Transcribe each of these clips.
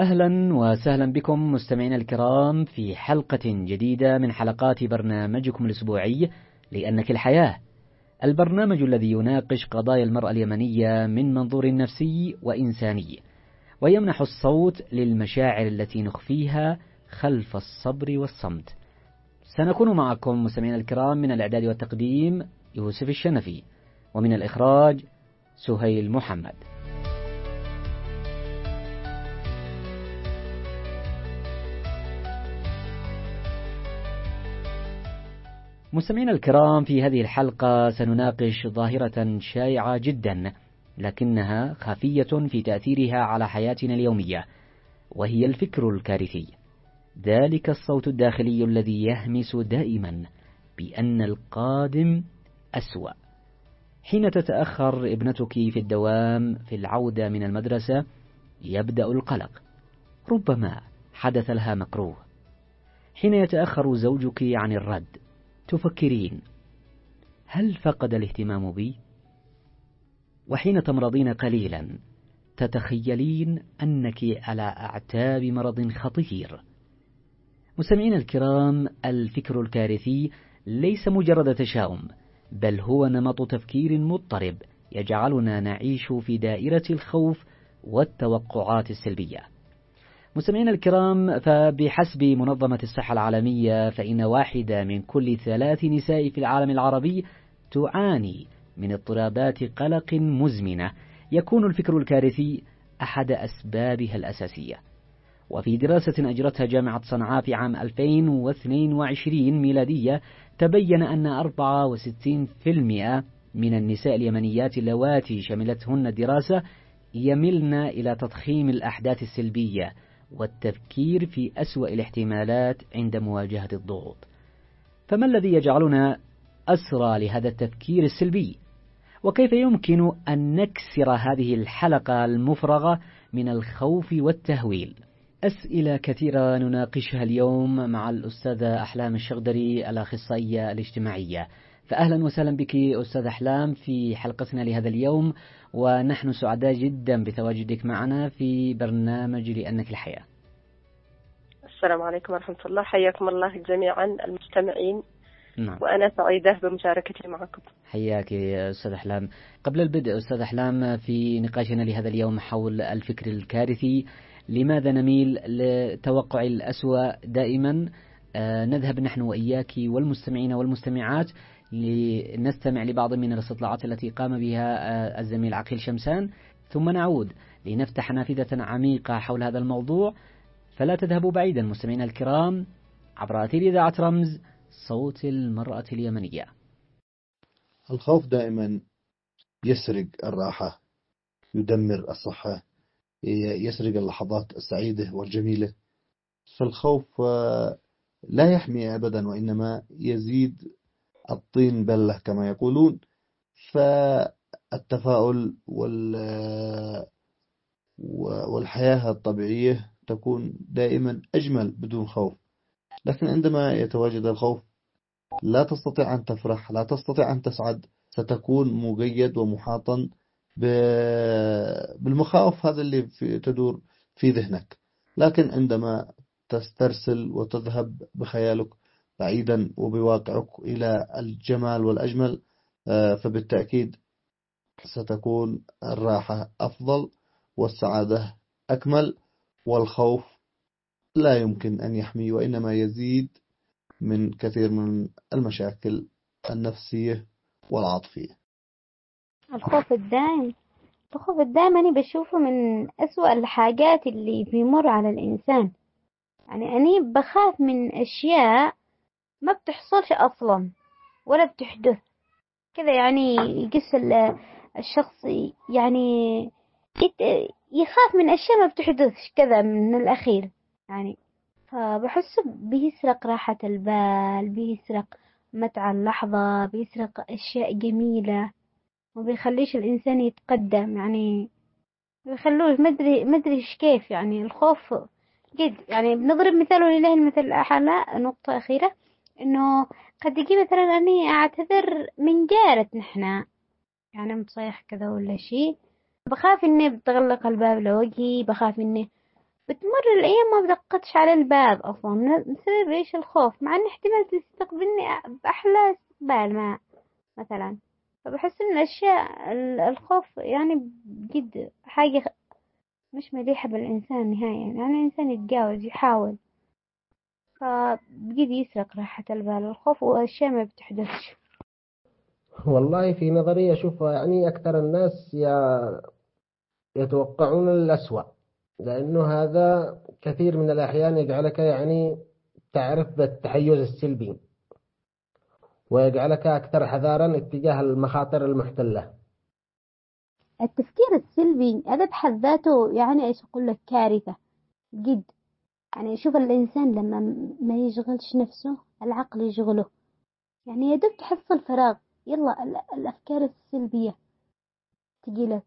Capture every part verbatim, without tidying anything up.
أهلا وسهلا بكم مستمعينا الكرام في حلقة جديدة من حلقات برنامجكم الأسبوعي لأنك الحياة، البرنامج الذي يناقش قضايا المرأة اليمنية من منظور نفسي وإنساني، ويمنح الصوت للمشاعر التي نخفيها خلف الصبر والصمت. سنكون معكم مستمعينا الكرام من الإعداد والتقديم يوسف الشنفي، ومن الإخراج سهيل محمد. مستمعينا الكرام، في هذه الحلقة سنناقش ظاهرة شائعة جدا لكنها خفية في تأثيرها على حياتنا اليومية، وهي الفكر الكارثي، ذلك الصوت الداخلي الذي يهمس دائما بأن القادم أسوأ. حين تتأخر ابنتك في الدوام في العودة من المدرسة يبدأ القلق، ربما حدث لها مكروه. حين يتأخر زوجك عن الرد تفكرين هل فقد الاهتمام بي؟ وحين تمرضين قليلا تتخيلين أنك على أعتاب مرض خطير. مستمعينا الكرام، الفكر الكارثي ليس مجرد تشاؤم، بل هو نمط تفكير مضطرب يجعلنا نعيش في دائرة الخوف والتوقعات السلبية. مستمعينا الكرام، فبحسب منظمة الصحة العالمية فإن واحدة من كل ثلاث نساء في العالم العربي تعاني من اضطرابات قلق مزمنة، يكون الفكر الكارثي أحد أسبابها الأساسية. وفي دراسة أجرتها جامعة صنعاء في عام ألفين واثنين وعشرين ميلادية تبين أن أربعة وستين بالمئة من النساء اليمنيات اللواتي شملتهن الدراسة يملن إلى تضخيم الأحداث السلبية والتفكير في أسوأ الاحتمالات عند مواجهة الضغوط. فما الذي يجعلنا أسرى لهذا التفكير السلبي؟ وكيف يمكن أن نكسر هذه الحلقة المفرغة من الخوف والتهويل؟ أسئلة كثيرة نناقشها اليوم مع الأستاذة أحلام الشغدري الأخصائية الاجتماعية. فأهلا وسهلا بك أستاذ أحلام في حلقتنا لهذا اليوم، ونحن سعداء جدا بتواجدك معنا في برنامج لأنك الحياة. السلام عليكم ورحمة الله، حياكم الله جميعا المستمعين. نعم. وأنا سعيدة بمشاركتي معكم. حياك يا أستاذ أحلام. قبل البدء أستاذ أحلام في نقاشنا لهذا اليوم حول الفكر الكارثي، لماذا نميل لتوقع الأسوأ دائما؟ آه نذهب نحن وإياك والمستمعين والمستمعات لنستمع لبعض من الاستطلاعات التي قام بها آه الزميل عقيل شمسان، ثم نعود لنفتح نافذة عميقة حول هذا الموضوع. فلا تذهبوا بعيدا مستمعينا الكرام عبر أثير إذاعة رمز صوت المرأة اليمنية. الخوف دائما يسرق الراحة، يدمر الصحة، يسرق اللحظات السعيدة والجميلة. فالخوف لا يحمي أبدا، وإنما يزيد الطين بلة كما يقولون. فالتفاؤل والحياة الطبيعية تكون دائما أجمل بدون خوف. لكن عندما يتواجد الخوف لا تستطيع أن تفرح، لا تستطيع أن تسعد، ستكون مقيد ومحاطا بالمخاوف هذا اللي في تدور في ذهنك. لكن عندما تسترسل وتذهب بخيالك بعيدا وبواقعك إلى الجمال والأجمل، فبالتأكيد ستكون الراحة أفضل والسعادة أكمل. والخوف لا يمكن أن يحمي، وإنما يزيد من كثير من المشاكل النفسية والعاطفية. الخوف الدائم الخوف الدائم أنا بشوفه من أسوأ الحاجات اللي بيمر على الإنسان. يعني أنا بخاف من أشياء ما بتحصلش أصلا ولا بتحدث كذا. يعني يقص الشخص يعني يخاف من أشياء ما بتحدثش كذا من الأخير. يعني فبحس بيسرق راحة البال، بيسرق متع اللحظة، بيسرق أشياء جميلة، وبيخليش الإنسان يتقدم. يعني بيخلوه مدري مدري إيش كيف. يعني الخوف جد. يعني بنضرب مثال ولله المثل الأعلى. نقطة أخيرة إنه قد يجي مثلا أني أعتذر من جارة نحنا، يعني متصيح كذا ولا شيء، بخاف إني بتغلق الباب لوجهي، بخاف إني بتمر الأيام ما بدقتش على الباب أصلا بسبب إيش؟ الخوف، مع إن احتمال تستقبلني بأحلى استقبال ما مثلا. فبحس إن الأشياء ال- الخوف يعني بجد حاجة مش مليحة بالإنسان نهائيا. يعني الإنسان يتجاوز يحاول، فبجد يسرق راحة البال الخوف وأشياء ما بتحدثش. والله في نظري أشوفها يعني أكثر الناس ي- يتوقعون الأسوأ، لأنه هذا كثير من الأحيان يجعلك يعني تعرف بالتحيز السلبي، ويجعلك أكثر حذرا اتجاه المخاطر المحتلة. التفكير السلبي هذا بحد ذاته يعني إيش أقول لك كارثة جد. يعني شوف الإنسان لما ما يشغلش نفسه العقل يشغله، يعني يا دوب تحصل فراغ يلا ال- الأفكار السلبية تجيلك،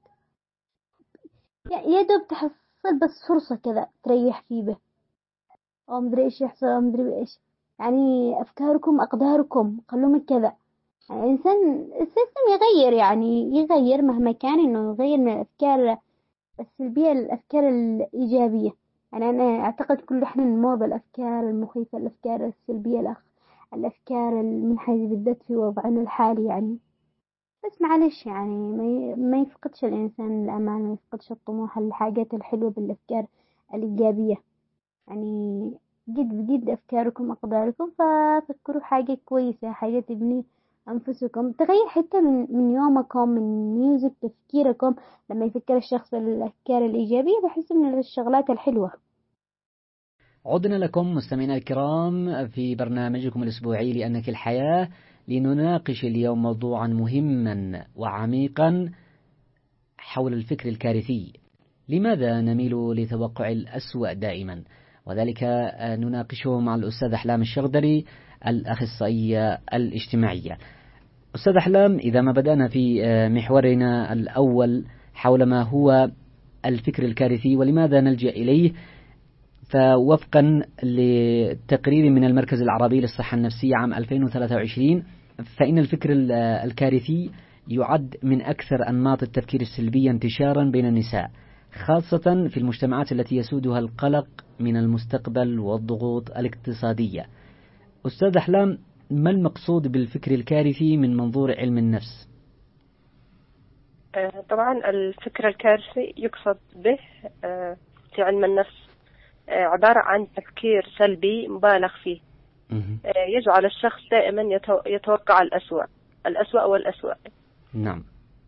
يا دوب تحصل بس فرصة كذا تريح فيه به، أو مدري إيش يحصل أو مدري إيش. يعني أفكاركم أقداركم خلوهم كذا. يعني الإنسان السيستم يغير، يعني يغير مهما كان إنه يغير من الأفكار السلبية للأفكار الإيجابية. يعني أنا أعتقد كل إحنا نمر بالأفكار المخيفة، الأفكار السلبية، الأخ الأفكار المنحازة بالذات في وضعنا الحالي يعني. بس معلش يعني ما ي- ما يفقدش الإنسان الأمان، ما يفقدش الطموح، الحاجات الحلوة بالأفكار الإيجابية. يعني جد بجد أفكاركم أقداركم، ففكروا حاجة كويسة، حاجة تبني أنفسكم، تغير حتى من من يومكم، من ميوزك تفكيركم. لما يفكر الشخص الأفكار الإيجابية بحس من الشغلات الحلوة. عدنا لكم مستمعينا الكرام في برنامجكم الأسبوعي لأنك الحياة، لنناقش اليوم موضوعا مهما وعميقا حول الفكر الكارثي. لماذا نميل لتوقع الأسوأ دائما؟ وذلك نناقشه مع الأستاذ أحلام الشغدري الأخصائية الاجتماعية. أستاذ أحلام، إذا ما بدأنا في محورنا الأول حول ما هو الفكر الكارثي ولماذا نلجأ إليه، فوفقا لتقرير من المركز العربي للصحة النفسية عام ألفين وثلاثة وعشرين، فإن الفكر الكارثي يعد من أكثر أنماط التفكير السلبية انتشارا بين النساء، خاصة في المجتمعات التي يسودها القلق من المستقبل والضغوط الاقتصادية. أستاذ أحلام، ما المقصود بالفكر الكارثي من منظور علم النفس؟ طبعا الفكر الكارثي يقصد به في علم النفس عبارة عن تفكير سلبي مبالغ فيه يجعل الشخص دائما يتوقع الأسوأ الأسوأ والأسوأ. نعم.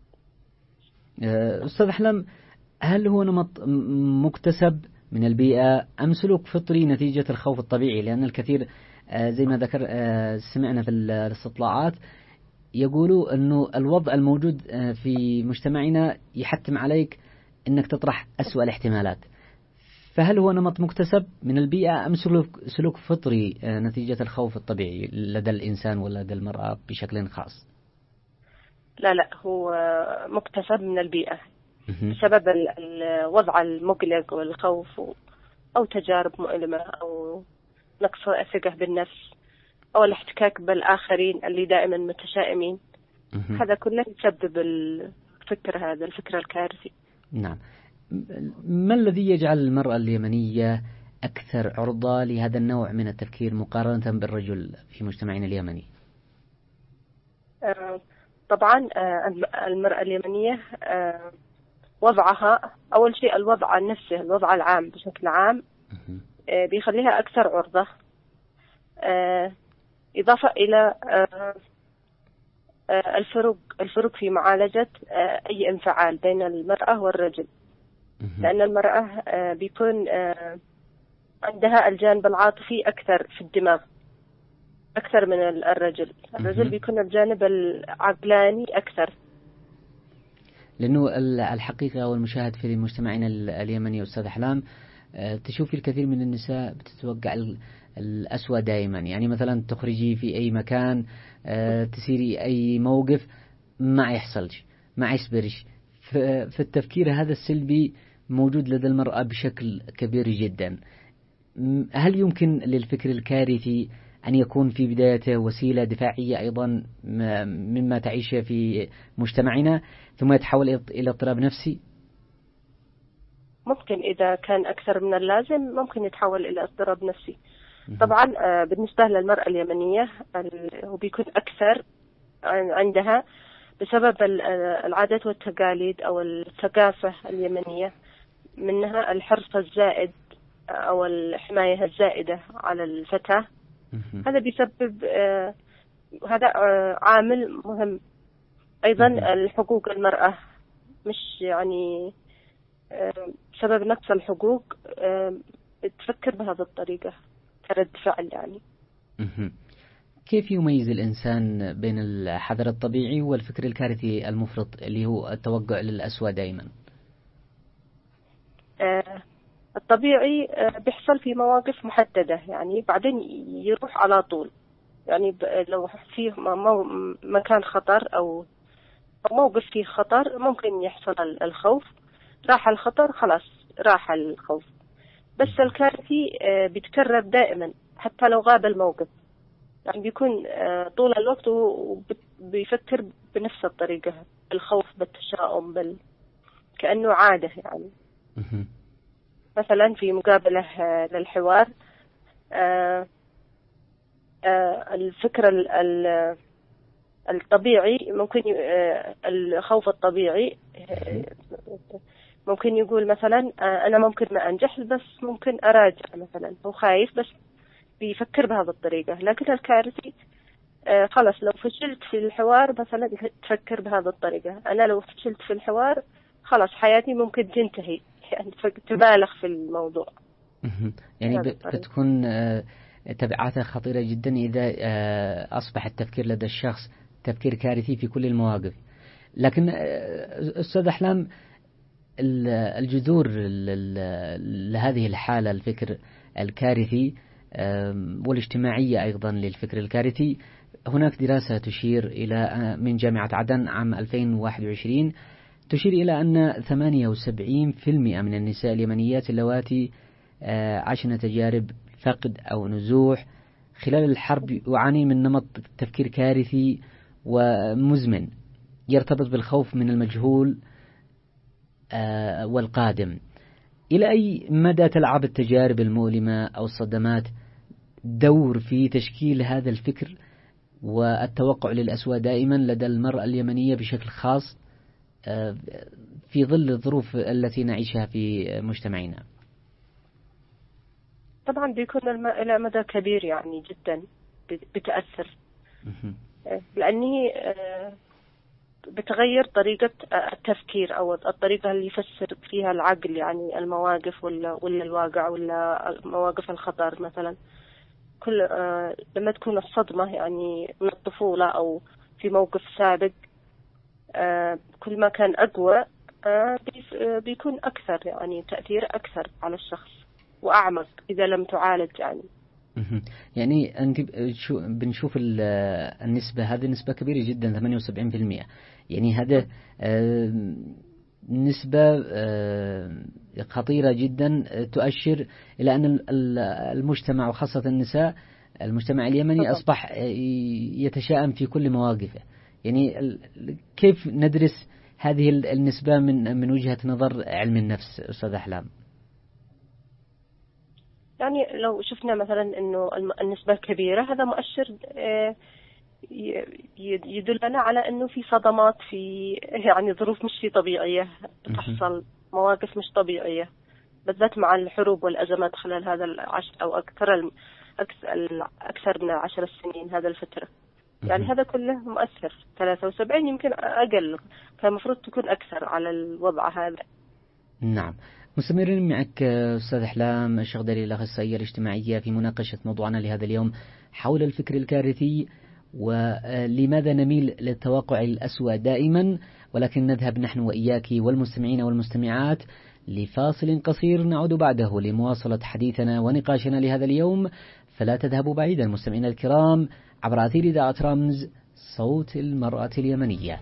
أستاذ أحلام، هل هو نمط مكتسب من البيئة أم سلوك فطري نتيجة الخوف الطبيعي؟ لأن الكثير زي ما ذكر سمعنا في الاستطلاعات يقولوا أنه الوضع الموجود في مجتمعنا يحتم عليك أنك تطرح أسوأ الاحتمالات، فهل هو نمط مكتسب من البيئة أم سلوك سلوك فطري نتيجة الخوف الطبيعي لدى الإنسان ولا لدى المرأة بشكل خاص؟ لا لا هو مكتسب من البيئة بسبب الوضع المقلق والخوف أو تجارب مؤلمة أو نقص الثقة بالنفس أو الاحتكاك بالآخرين اللي دائما متشائمين. هذا كله يسبب الفكر هذا الفكر الكارثي. نعم. ما الذي يجعل المرأة اليمنية أكثر عرضة لهذا النوع من التفكير مقارنة بالرجل في مجتمعنا اليمني؟ طبعا المرأة اليمنية وضعها أول شيء الوضع النفسي، الوضع العام بشكل عام بيخليها أكثر عرضة، إضافة إلى الفروق الفروق في معالجة أي انفعال بين المرأة والرجل، لأن المرأة بيكون عندها الجانب العاطفي أكثر في الدماغ أكثر من الرجل. الرجل بيكون الجانب العقلاني أكثر. لأنه الحقيقة والمشاهد في مجتمعنا اليمني أستاذ أحلام، تشوف الكثير من النساء بتتوقع الأسوأ دائما. يعني مثلا تخرجي في أي مكان، تسيري أي موقف ما يحصلش ما يصبرش، في التفكير هذا السلبي موجود لدى المرأة بشكل كبير جدا. هل يمكن للفكر الكارثي أن يكون في بدايته وسيلة دفاعية أيضا مما تعيشه في مجتمعنا ثم يتحول إلى اضطراب نفسي؟ ممكن إذا كان أكثر من اللازم ممكن يتحول إلى اضطراب نفسي. طبعا بالنسبة للمرأة اليمنية هو بيكون أكثر عندها بسبب العادات والتقاليد أو الثقافة اليمنية، منها الحرص الزائد أو الحماية الزائدة على الفتاة. هذا بيسبب هذا عامل مهم. أيضا الحقوق المرأة مش يعني بسبب نقص الحقوق تفكر بهذه الطريقة كرد فعل يعني. كيف يميز الإنسان بين الحذر الطبيعي والفكر الكارثي المفرط اللي هو التوقع للأسوأ دائما؟ الطبيعي بيحصل في مواقف محددة يعني بعدين يروح على طول، يعني لو فيه مكان خطر أو موقف فيه خطر ممكن يحصل الخوف، راح الخطر خلاص راح الخوف. بس الكارثي بيتكرر دائما حتى لو غاب الموقف، يعني بيكون طول الوقت وبيفكر بنفس الطريقة، بالخوف بالتشاؤم بال... كأنه عادة يعني. مثلا في مقابلة للحوار الفكرة الطبيعي ممكن الخوف الطبيعي ممكن يقول مثلا أنا ممكن ما أنجح بس ممكن أراجع، مثلا هو خايف بس بيفكر بهذه الطريقة. لكن الكارثي خلاص لو فشلت في الحوار مثلا تفكر بهذه الطريقة، أنا لو فشلت في الحوار خلاص حياتي ممكن تنتهي، يعني تبالغ في الموضوع. يعني بتكون تبعاتها خطيرة جدا إذا أصبح التفكير لدى الشخص تفكير كارثي في كل المواقف. لكن أستاذ أحلام، الجذور لهذه الحالة الفكر الكارثي والاجتماعية أيضا للفكر الكارثي، هناك دراسة تشير إلى من جامعة عدن عام ألفين وواحد وعشرين تشير إلى أن ثمانية وسبعين بالمئة من النساء اليمنيات اللواتي عاشن تجارب فقد أو نزوح خلال الحرب يعاني من نمط تفكير كارثي ومزمن يرتبط بالخوف من المجهول والقادم. إلى أي مدى تلعب التجارب المؤلمة أو الصدمات دور في تشكيل هذا الفكر والتوقع للأسوأ دائما لدى المرأة اليمنية بشكل خاص في ظل الظروف التي نعيشها في مجتمعنا؟ طبعا بيكون إلى مدى كبير يعني جدا بتأثر، لأني بتغير طريقة التفكير أو الطريقة اللي يفسر فيها العقل يعني المواقف ولا ولا الواقع ولا مواقف الخطر. مثلا كل آه لما تكون الصدمة يعني من الطفولة أو في موقف سابق، آه كل ما كان أقوى آه بيكون أكثر يعني تأثير أكثر على الشخص وأعمق إذا لم تعالج يعني. يعني أنت بنشوف النسبة هذه نسبة كبيرة جدا ثمانية وسبعين بالمئة، يعني هذا نسبة خطيرة جدا تؤشر إلى أن المجتمع وخاصة النساء المجتمع اليمني أصبح يتشائم في كل مواقفه. يعني كيف ندرس هذه النسبة من من وجهة نظر علم النفس أستاذ أحلام؟ يعني لو شفنا مثلا إنه النسبة كبيرة هذا مؤشر يدلنا على إنه في صدمات، في يعني ظروف مش طبيعية تحصل، مواقف مش طبيعية بالذات مع الحروب والأزمات خلال هذا العشر أو أكثر أكثر من عشر سنين هذا الفترة. يعني هذا كله مؤثر. ثلاثة وسبعين يمكن أقل، كان المفروض تكون أكثر على الوضع هذا. نعم. مستمرين معك أستاذ أحلام الشغدري الأخصائية الاجتماعية في مناقشة موضوعنا لهذا اليوم حول الفكر الكارثي ولماذا نميل للتوقع الأسوأ دائما، ولكن نذهب نحن وإياك والمستمعين والمستمعات لفاصل قصير نعود بعده لمواصلة حديثنا ونقاشنا لهذا اليوم. فلا تذهبوا بعيدا مستمعين الكرام عبر أثير إذاعة رمز صوت المرأة اليمنية.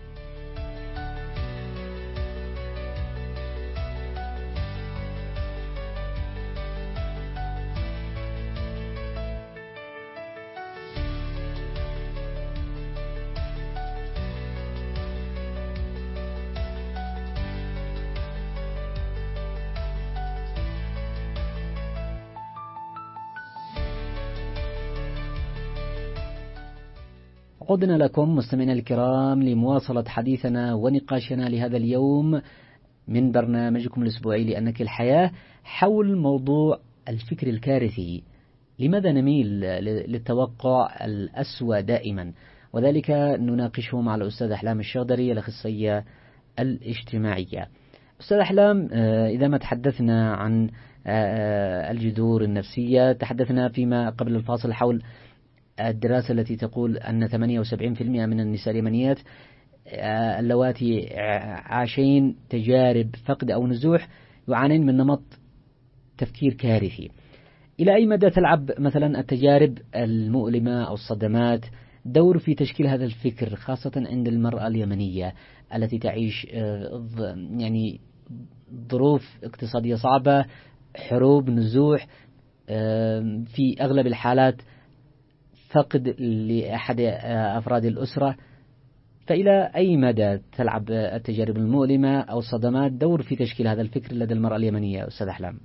عدنا لكم مستمعينا الكرام لمواصلة حديثنا ونقاشنا لهذا اليوم من برنامجكم الأسبوعي لأنك الحياة حول موضوع الفكر الكارثي. لماذا نميل للتوقع الأسوأ دائما؟ وذلك نناقشه مع الأستاذ أحلام الشغدري الأخصائية الاجتماعية. أستاذ أحلام، إذا ما تحدثنا عن الجذور النفسية، تحدثنا فيما قبل الفاصل حول الدراسة التي تقول أن ثمانية وسبعين بالمئة من النساء اليمنيات اللواتي عاشين تجارب فقد أو نزوح يعانين من نمط تفكير كارثي. إلى أي مدى تلعب مثلا التجارب المؤلمة أو الصدمات دور في تشكيل هذا الفكر، خاصة عند المرأة اليمنية التي تعيش يعني ظروف اقتصادية صعبة، حروب، نزوح، في أغلب الحالات فقد لأحد أفراد الأسرة؟ فإلى أي مدى تلعب التجارب المؤلمة أو الصدمات دور في تشكيل هذا الفكر لدى المرأة اليمنية أستاذ أحلام؟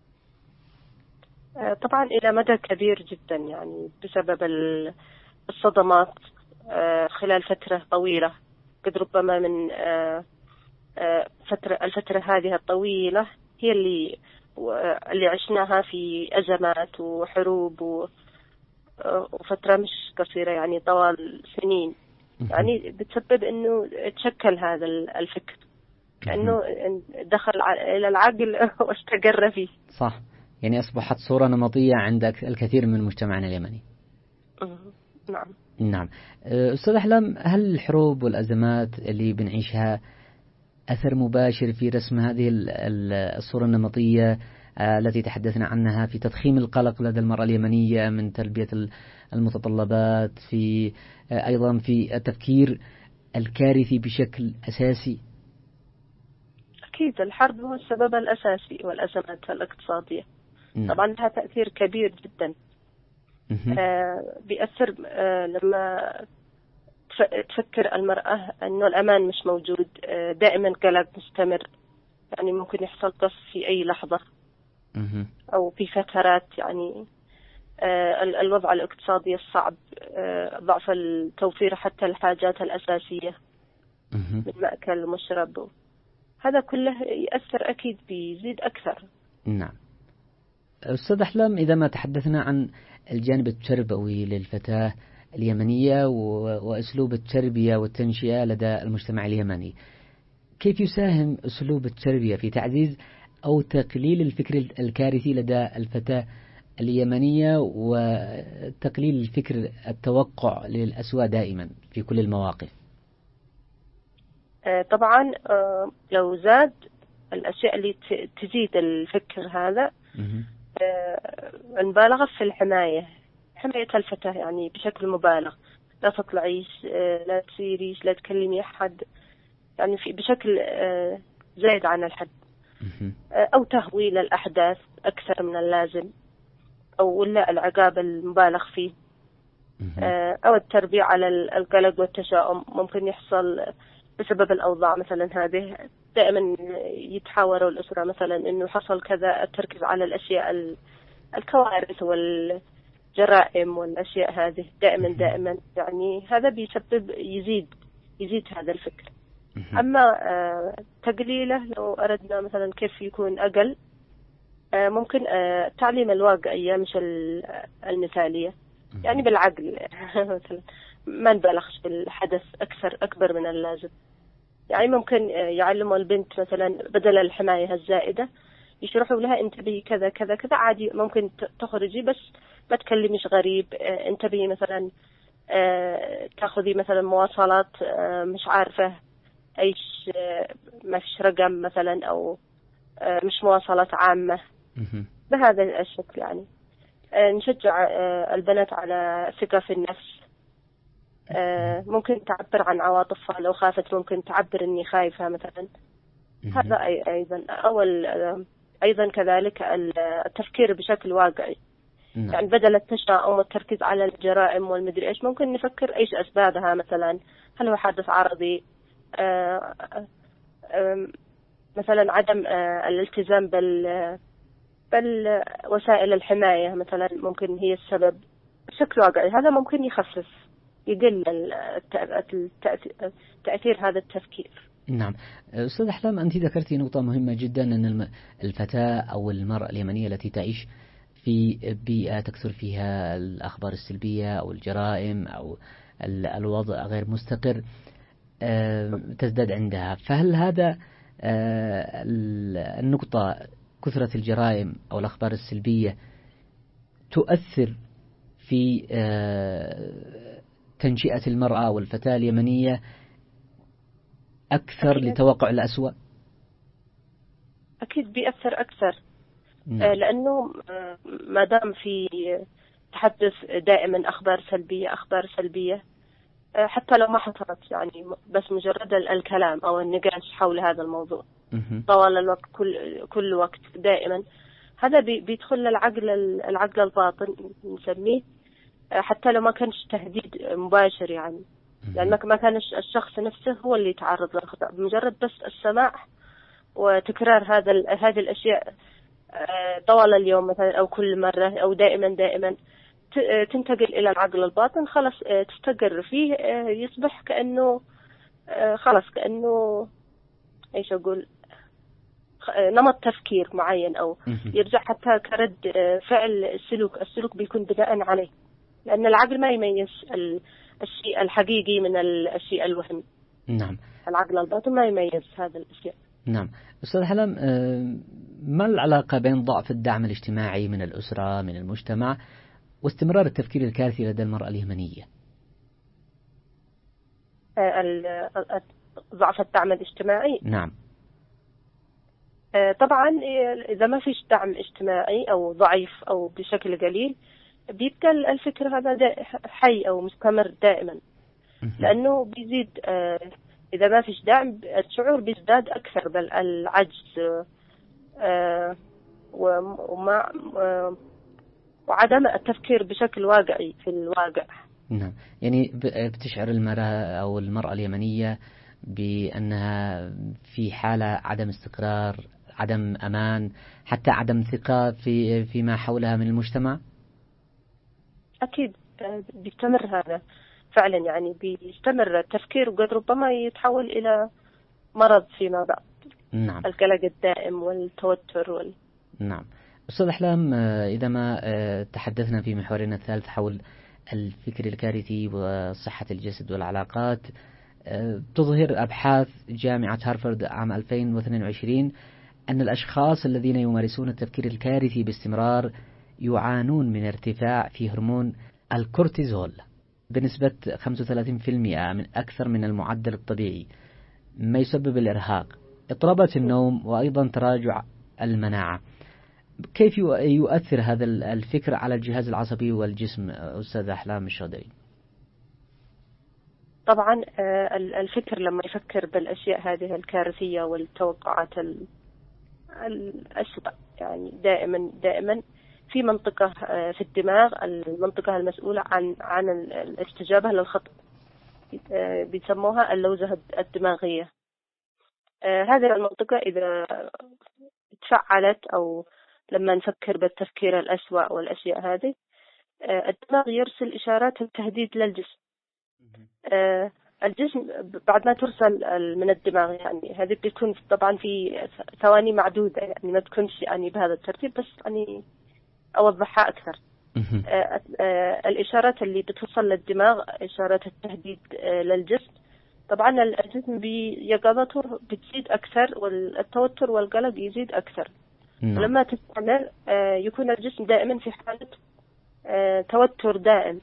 طبعا إلى مدى كبير جدا، يعني بسبب الصدمات خلال فترة طويلة، قد ربما من فترة الفترة هذه الطويلة هي اللي اللي عشناها في أزمات وحروب وفترة مش قصيرة، يعني طوال سنين، يعني بتسبب إنه تشكل هذا الفكر، كأنه دخل إلى العقل واستقر فيه. صح، يعني أصبحت صورة نمطية عند الكثير من مجتمعنا اليمني. نعم نعم. أستاذ أحلام، هل الحروب والأزمات اللي بنعيشها أثر مباشر في رسم هذه الصورة النمطية التي تحدثنا عنها في تضخيم القلق لدى المرأة اليمنية من تلبية المتطلبات، في أيضا في التفكير الكارثي بشكل أساسي؟ أكيد الحرب هو السبب الأساسي والأزمات الاقتصادية. م. طبعا لها تأثير كبير جدا. آه بيأثر آه لما تفكر المرأة أنه الأمان مش موجود، آه دائما قلق مستمر، يعني ممكن يحصل قصف في أي لحظة أو في فترات، يعني آه الوضع الاقتصادي الصعب، آه ضعف التوفير حتى الحاجات الأساسية من مأكل ومشرب، هذا كله يأثر أكيد بيزيد أكثر. نعم. أستاذ أحلام، إذا ما تحدثنا عن الجانب التربوي للفتاة اليمنية وأسلوب التربية والتنشئة لدى المجتمع اليمني، كيف يساهم أسلوب التربية في تعزيز أو تقليل الفكر الكارثي لدى الفتاة اليمنية وتقليل الفكر التوقع للأسوأ دائما في كل المواقف؟ طبعا لو زاد الأشياء اللي تزيد الفكر هذا، المبالغة في الحماية، حماية الفتاة يعني بشكل مبالغ، لا تطلعيش، لا تسيريش، لا تكلمي أحد، يعني في بشكل زايد عن الحد، أو تهويل الأحداث أكثر من اللازم، أو ولا العقاب المبالغ فيه، أو التربية على القلق والتشاؤم. ممكن يحصل بسبب الأوضاع مثلا هذه، دائما يتحاوروا الأسرة مثلا إنه حصل كذا، التركيز على الأشياء الكوارث والجرائم والأشياء هذه دائما دائما، يعني هذا بيسبب يزيد يزيد هذا الفكر. أما تقليله لو أردنا مثلا كيف يكون أقل، ممكن التعليم الواقعية مش المثالية، يعني بالعقل مثلا ما نبالغش بالحدث أكثر أكبر من اللازم. يعني ممكن يعلموا البنت مثلا بدل الحماية الزائدة يشرحوا لها انتبهي كذا كذا كذا، عادي ممكن تخرجي بس ما تكلميش غريب، انتبهي مثلا تاخذي مثلا مواصلات مش عارفة ايش، ما فيش رقم مثلا، او مش مواصلات عامة، بهذا الشكل. يعني نشجع البنات على ثقة في النفس، ممكن تعبر عن عواطفها، لو خافت ممكن تعبر اني خايفة مثلا. هذا ايضا اول ايضا كذلك التفكير بشكل واقعي، يعني بدل التشاؤم والتركيز على الجرائم والمدري ايش، ممكن نفكر ايش اسبابها مثلا. هل هو حادث عرضي، مثلا عدم الالتزام بال بالوسائل الحماية مثلا، ممكن هي السبب بشكل واقعي. هذا ممكن يخفف يقل تأثير هذا التفكير. نعم أستاذ أحلام، أنت ذكرتي نقطة مهمة جدا، أن الفتاة أو المرأة اليمنية التي تعيش في بيئة تكثر فيها الأخبار السلبية أو الجرائم أو الوضع غير مستقر تزداد عندها، فهل هذا النقطة كثرة الجرائم أو الأخبار السلبية تؤثر في تنشئة المرأة والفتاة اليمنية أكثر أكيد. لتوقع الأسوأ؟ أكيد بيأثر أكثر. نعم. لأنه ما دام في تحدث دائما أخبار سلبية أخبار سلبية حتى لو ما حصلت، يعني بس مجرد الكلام أو النقاش حول هذا الموضوع طوال الوقت، كل كل وقت دائما، هذا بيدخل العقل العقل الباطن نسميه، حتى لو ما كانش تهديد مباشر، يعني لأن ما كان الشخص نفسه هو اللي يتعرض للخطأ، بمجرد بس السماع وتكرار هذا هذه الأشياء طوال اليوم مثلا أو كل مرة أو دائما دائما تنتقل إلى العقل الباطن، خلاص تستقر فيه، يصبح كأنه خلاص كأنه إيش أقول نمط تفكير معين، أو يرجع حتى كرد فعل السلوك السلوك بيكون بناء عليه، لأن العقل ما يميز الشيء الحقيقي من الشيء الوهمي. نعم. العقل الباطن ما يميز هذا الأشياء. نعم. أستاذ حلم، ما العلاقة بين ضعف الدعم الاجتماعي من الأسرة من المجتمع واستمرار التفكير الكارثي لدى المرأة اليمنية؟ ضعف الدعم الاجتماعي. نعم. طبعا إذا ما فيش دعم اجتماعي أو ضعيف أو بشكل قليل، بيبقى الفكر هذا حي أو مستمر دائما، لأنه بيزيد. إذا ما فيش دعم الشعور بيزداد أكثر، بل العجز ومع وعدم التفكير بشكل واقعي في الواقع. نعم. يعني بتشعر المرأة أو المرأة اليمنية بأنها في حالة عدم استقرار، عدم أمان، حتى عدم ثقة في فيما حولها من المجتمع؟ أكيد بيستمر هذا فعلا، يعني بيستمر التفكير وقد ربما يتحول إلى مرض فيما بعد. نعم. القلق الدائم والتوتر وال... نعم. أستاذ أحلام، إذا ما تحدثنا في محورنا الثالث حول الفكر الكارثي وصحة الجسد والعلاقات، تظهر أبحاث جامعة هارفارد عام ألفين واثنين وعشرين أن الأشخاص الذين يمارسون التفكير الكارثي باستمرار يعانون من ارتفاع في هرمون الكورتيزول بنسبة خمسة وثلاثين بالمئة من أكثر من المعدل الطبيعي، ما يسبب الإرهاق، اضطرابات النوم، وأيضا تراجع المناعة. كيف يؤثر هذا الفكر على الجهاز العصبي والجسم أستاذ أحلام الشاذلي؟ طبعا الفكر لما يفكر بالأشياء هذه الكارثية والتوقعات الأسوأ، يعني دائما دائما في منطقة في الدماغ، المنطقة المسؤولة عن عن الاستجابة للخطأ، بيسموها اللوزة الدماغية. هذه المنطقة إذا تفعلت أو لما نفكر بالتفكير الأسوأ والأشياء هذه، الدماغ يرسل إشارات التهديد للجسم. الجسم بعد ما ترسل من الدماغ، يعني هذه بتكون طبعا في ثواني معدودة، يعني ما تكونش يعني بهذا الترتيب، بس يعني أوضحها أكثر. الإشارات اللي بتوصل للدماغ إشارات التهديد للجسم، طبعا الجسم بيقظته بتزيد أكثر، والتوتر والقلق يزيد أكثر. ولما تستمر يكون الجسم دائما في حالة توتر دائم.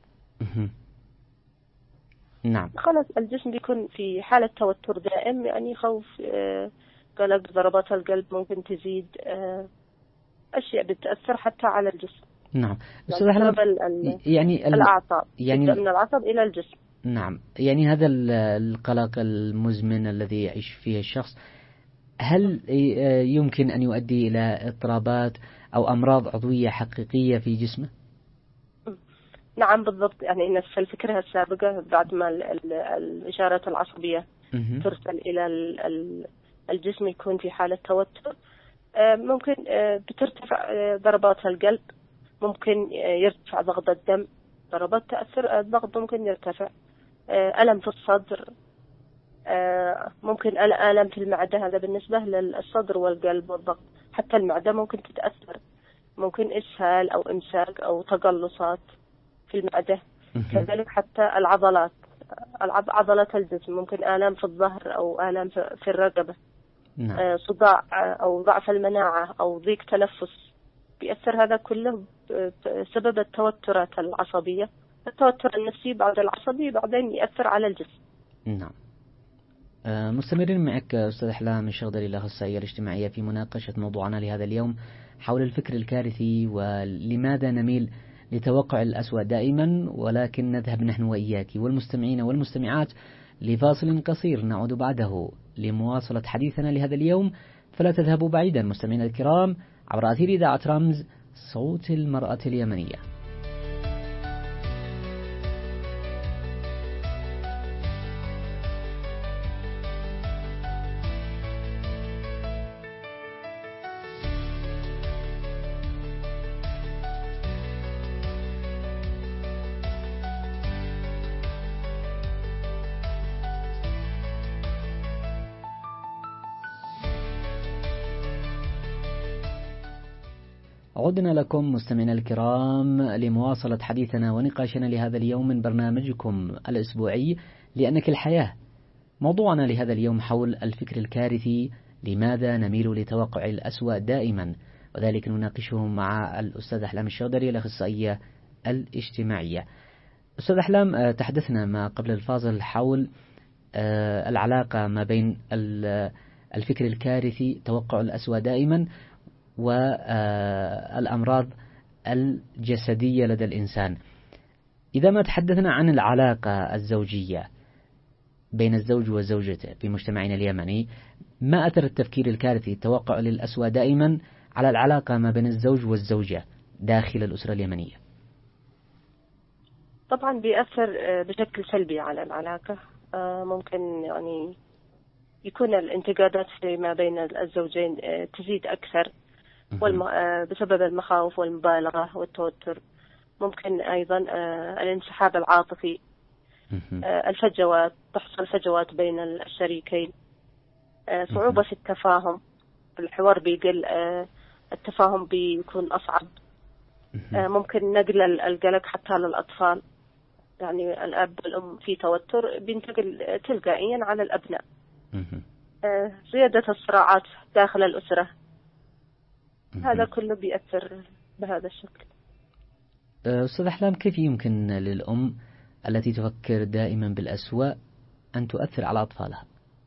نعم. خلاص الجسم بيكون في حالة توتر دائم، يعني خوف، قلق، ضربات القلب ممكن تزيد، أشياء بتأثر حتى على الجسم. نعم. يعني, يعني الأعصاب، يعني من العصب إلى الجسم. نعم. يعني هذا القلق المزمن الذي يعيش فيه الشخص، هل يمكن أن يؤدي إلى اضطرابات أو أمراض عضوية حقيقية في جسمه؟ نعم بالضبط. يعني في الفكرة السابقة بعد ما الإشارات العصبية ترسل إلى الجسم يكون في حالة توتر، ممكن بترتفع ضربات القلب، ممكن يرتفع ضغط الدم، ضربات تأثر، الضغط ممكن يرتفع. ألم في الصدر، ممكن ألم في المعدة، هذا بالنسبة للصدر والقلب والضغط. حتى المعدة ممكن تتأثر، ممكن إسهال أو إمساك أو تقلصات في المعدة. كذلك حتى العضلات، عضلة الجسم، ممكن آلام في الظهر أو آلام في الرقبة. نعم. صداع أو ضعف المناعة أو ضيق تنفس، بيأثر هذا كله بسبب التوترات العصبية. التوتر النفسي بعد العصبي بعدين يأثر على الجسم. نعم. مستمرين معك أستاذ أحلام الشغدري، الأخصائية الاجتماعية، في مناقشة موضوعنا لهذا اليوم حول الفكر الكارثي، ولماذا نميل لتوقع الأسوأ دائما، ولكن نذهب نحن وإياك والمستمعين والمستمعات لفاصل قصير، نعود بعده لمواصلة حديثنا لهذا اليوم. فلا تذهبوا بعيدا مستمعينا الكرام عبر أثير إذاعة رمز صوت المرأة اليمنية. عدنا لكم مستمعينا الكرام لمواصلة حديثنا ونقاشنا لهذا اليوم من برنامجكم الأسبوعي لأنك الحياة. موضوعنا لهذا اليوم حول الفكر الكارثي، لماذا نميل لتوقع الأسوأ دائما، وذلك نناقشه مع الأستاذ أحلام الشغدري، الأخصائية الاجتماعية. أستاذ أحلام، تحدثنا ما قبل الفاصل حول العلاقة ما بين الفكر الكارثي، توقع الأسوأ دائما، والأمراض الجسدية لدى الإنسان. إذا ما تحدثنا عن العلاقة الزوجية بين الزوج وزوجته في مجتمعنا اليمني، ما أثر التفكير الكارثي، التوقع للأسوأ دائما، على العلاقة ما بين الزوج والزوجة داخل الأسرة اليمنية؟ طبعا بيأثر بشكل سلبي على العلاقة. ممكن يعني يكون الانتقادات فيما بين الزوجين تزيد أكثر والم... بسبب المخاوف والمبالغة والتوتر. ممكن أيضا الانسحاب العاطفي، الفجوات، تحصل فجوات بين الشريكين، صعوبة في التفاهم، الحوار بيقل، التفاهم بيكون أصعب. ممكن نقل القلق حتى للأطفال، يعني الأب والأم في توتر بينتقل تلقائيا على الأبناء. زيادة الصراعات داخل الأسرة، هذا كله بيأثر بهذا الشكل. أستاذ أحلام، كيف يمكن للأم التي تفكر دائما بالأسوأ أن تؤثر على أطفالها؟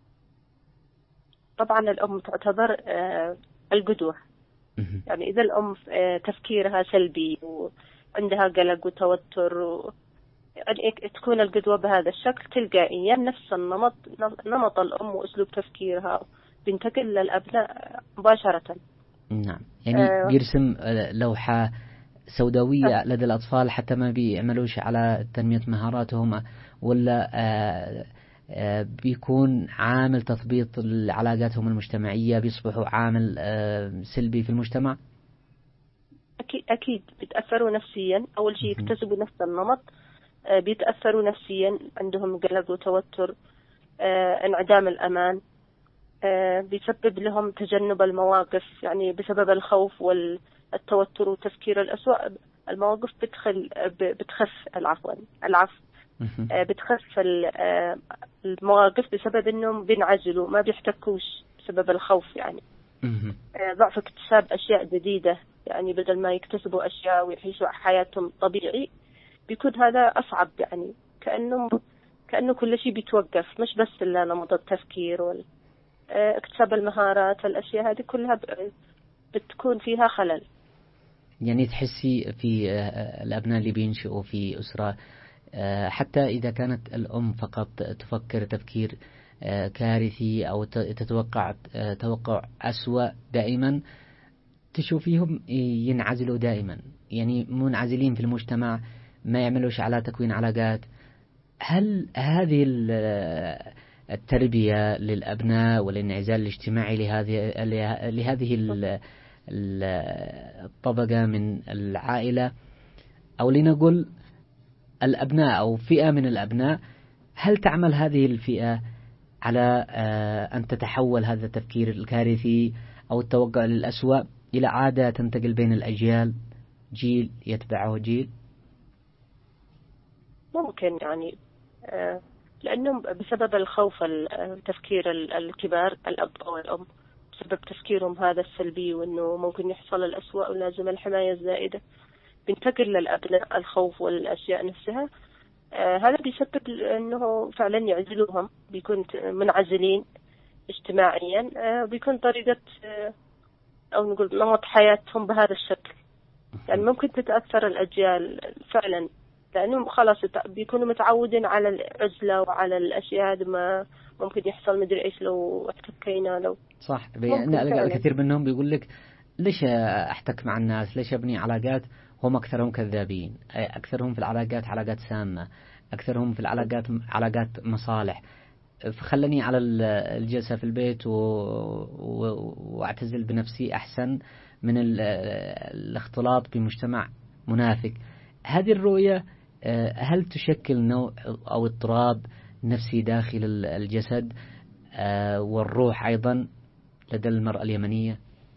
طبعا الأم تعتبر القدوة. يعني إذا الأم تفكيرها سلبي وعندها قلق وتوتر و... يعني تكون القدوة بهذا الشكل، تلقائيا نفس النمط نمط الأم وأسلوب تفكيرها بينتقل للأبناء مباشرة. نعم، يعني آه بيرسم لوحة سوداوية آه. لدى الأطفال حتى ما بيعملوش على تنمية مهاراتهم، ولا آه آه بيكون عامل تثبيط علاقاتهم المجتمعية، بيصبحوا عامل آه سلبي في المجتمع. أكيد أكيد بيتأثروا نفسيا. أول شيء يكتسبوا نفس النمط، آه بيتأثروا نفسيا، عندهم قلق وتوتر، آه انعدام الأمان، آه بيسبب لهم تجنب المواقف، يعني بسبب الخوف والتوتر والتفكير الأسوأ المواقف بتخل بتخف العفو العفو آه بتخف آه المواقف بسبب إنهم بينعزلوا، ما بيحتكوش بسبب الخوف. يعني آه ضعف اكتساب أشياء جديدة، يعني بدل ما يكتسبوا أشياء ويعيشوا حياتهم طبيعي بيكون هذا أصعب. يعني كأنه كأنه كل شيء بيتوقف، مش بس إلا نمط التفكير وال اكتساب المهارات، الأشياء هذه كلها بتكون فيها خلل. يعني تحسي في الأبناء اللي بينشئوا في أسرة، حتى إذا كانت الأم فقط تفكر تفكير كارثي أو تتوقع توقع أسوأ دائما، تشوفيهم ينعزلوا دائما، يعني منعزلين في المجتمع، ما يعملوش على تكوين علاقات. هل هذه التربية للأبناء والانعزال الاجتماعي لهذه لهذه الطبقة من العائلة، أو لنقول الأبناء أو فئة من الأبناء، هل تعمل هذه الفئة على أن تتحول هذا التفكير الكارثي أو التوجه للأسوأ إلى عادة تنتقل بين الأجيال، جيل يتبعه جيل؟ ممكن يعني، لأنه بسبب الخوف التفكير الكبار الأب أو الأم، بسبب تفكيرهم هذا السلبي وأنه ممكن يحصل الأسوأ ولازم الحماية الزائدة، بينتقل للأبناء الخوف والأشياء نفسها. آه هذا بيسبب أنه فعلا يعزلوهم، بيكون منعزلين اجتماعيا، آه بيكون طريقة آه أو نقول نمط حياتهم بهذا الشكل. يعني ممكن تتأثر الأجيال فعلا، لأنهم خلاص بيكونوا متعودين على العزلة وعلى الأشياء هذه، ما ممكن يحصل مدري إيش لو احتكينا لو صح. الكثير منهم بيقول لك ليش أحتك مع الناس، ليش أبني علاقات، هم أكثرهم كذابين، أكثرهم في العلاقات علاقات سامة، أكثرهم في العلاقات علاقات مصالح، فخلني على الجلسة في البيت و... و... واعتزل بنفسي أحسن من الاختلاط بمجتمع منافق. هذه الرؤية هل تشكل نوع أو اضطراب نفسي داخل الجسد والروح أيضا لدى المرأة اليمنية؟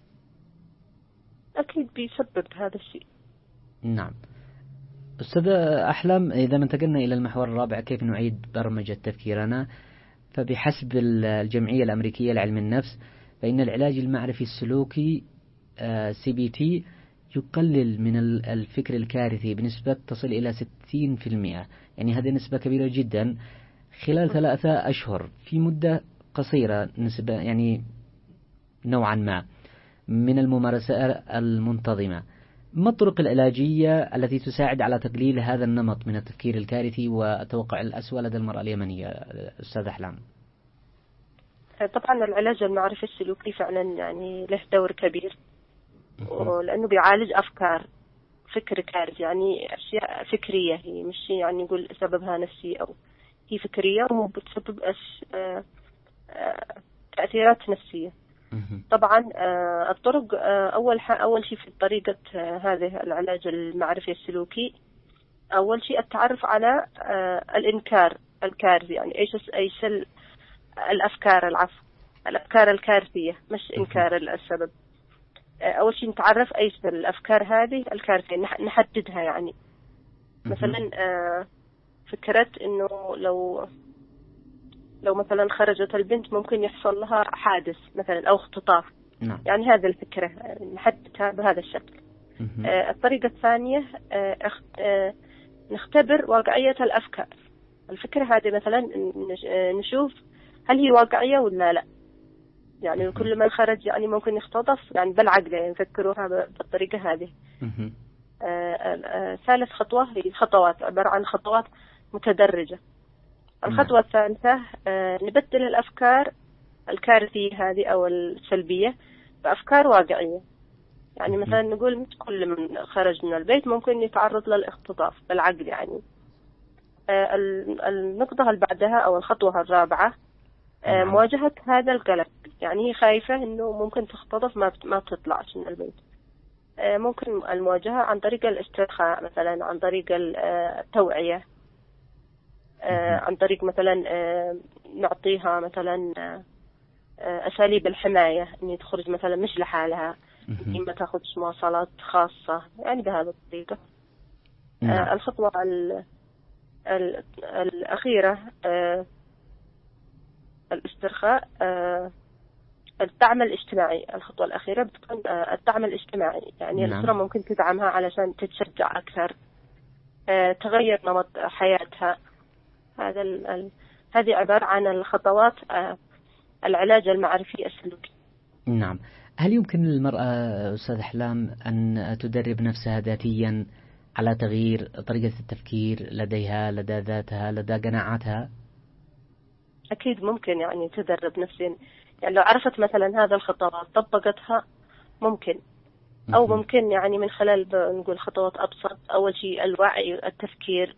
أكيد بيسبب هذا الشيء. نعم. أستاذة أحلام، إذا انتقلنا إلى المحور الرابع، كيف نعيد برمجة تفكيرنا؟ فبحسب الجمعية الأمريكية لعلم النفس، فإن العلاج المعرفي السلوكي سي بي تي يقلل من الفكر الكارثي بنسبة تصل إلى ستين بالمئة، يعني هذه نسبة كبيرة جدا خلال ثلاثة أشهر، في مدة قصيرة نسبة يعني نوعا ما من الممارسات المنتظمة. ما الطرق العلاجية التي تساعد على تقليل هذا النمط من التفكير الكارثي وتوقع الأسوأ لدى المرأة اليمنية أستاذ أحلام؟ طبعا العلاج المعرفي السلوكي فعلا يعني له دور كبير، لأنه بيعالج أفكار فكر كارثي، يعني أشياء فكرية، هي مش يعني نقول سببها نفسي أو هي فكرية وبتسبب أش... آ... آ... تأثيرات نفسية. طبعا الطرق، أول ح... أول شيء في طريقة هذه العلاج المعرفي السلوكي، أول شيء التعرف على الإنكار الكارثي، يعني إيش إيش الأفكار العفو الأفكار الكارثية، مش إنكار السبب. أول شيء نتعرف إيش الأفكار هذه الكارثية، نحددها. يعني مثلا فكرة إنه لو لو مثلا خرجت البنت ممكن يحصل لها حادث مثلا أو اختطاف. نعم. يعني هذه الفكرة نحددها بهذا الشكل. آه الطريقة الثانية آه آه نختبر واقعية الأفكار. الفكرة هذه مثلا نشوف هل هي واقعية ولا لا. يعني كل من خرج يعني ممكن يختطف، يعني بالعقل يعني نفكروها بالطريقة هذه. آه ثالث خطوة هي خطوات، عبارة عن خطوات متدرجة. الخطوة الثالثة آه نبدل الأفكار الكارثية هذه أو السلبية بأفكار واقعية. يعني مثلا نقول مش كل من خرج من البيت ممكن يتعرض للاختطاف بالعقل. يعني آه النقطة اللي بعدها أو الخطوة الرابعة آه مواجهة هذا القلق. يعني هي خايفة إنه ممكن تختطف ما ما تطلعش من البيت. آه ممكن المواجهة عن طريق الاسترخاء، مثلا عن طريق التوعية، آه عن طريق مثلا آه نعطيها مثلا آه أساليب الحماية، إني تخرج مثلا مش لحالها، إني ما تأخذش مواصلات خاصة، يعني بهذه الطريقة. آه الخطوة ال ال الأخيرة آه الاسترخاء، آه الدعم الاجتماعي. الخطوة الأخيرة بتكون آه الدعم الاجتماعي، يعني الأسرة ممكن تدعمها علشان تتشجع أكثر، آه تغير نمط حياتها. هذا ال ال هذه عبارة عن الخطوات آه العلاج المعرفي السلوكي. نعم. هل يمكن للمرأة أستاذ أحلام أن تدرب نفسها ذاتيا على تغيير طريقة التفكير لديها، لدى ذاتها، لدى قناعاتها؟ أكيد ممكن، يعني تدرب نفسها. يعني لو عرفت مثلا هذا الخطوات طبقتها ممكن، أو ممكن يعني من خلال نقول خطوات أبسط. أول شيء الوعي، التفكير،